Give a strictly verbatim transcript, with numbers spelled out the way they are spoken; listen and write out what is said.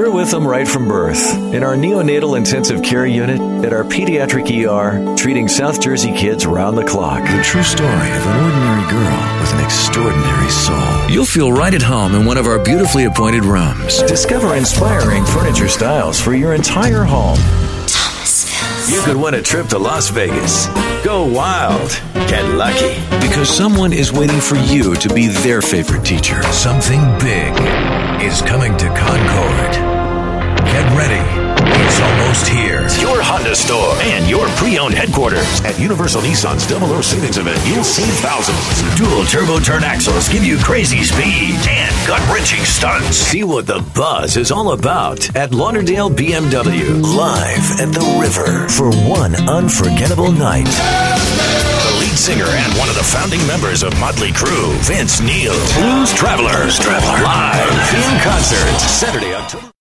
We're with them right from birth, in our neonatal intensive care unit, at our pediatric E R, treating South Jersey kids around the clock. The true story of an ordinary girl with an extraordinary soul. You'll feel right at home in one of our beautifully appointed rooms. Discover inspiring furniture styles for your entire home. Thomasville. You could win a trip to Las Vegas. Go wild. Get lucky. Because someone is waiting for you to be their favorite teacher. Something big is coming to Concord. Get ready. It's almost here. Your Honda store and your pre-owned headquarters. At Universal Nissan's Double O Savings Event, you'll save thousands. Dual turbo turn axles give you crazy speed and gut-wrenching stunts. See what the buzz is all about at Lauderdale B M W. Live at the river for one unforgettable night. The lead singer and one of the founding members of Motley Crue, Vince Neil. Blues Traveler. Blues Traveler. Live in concert. Saturday, October.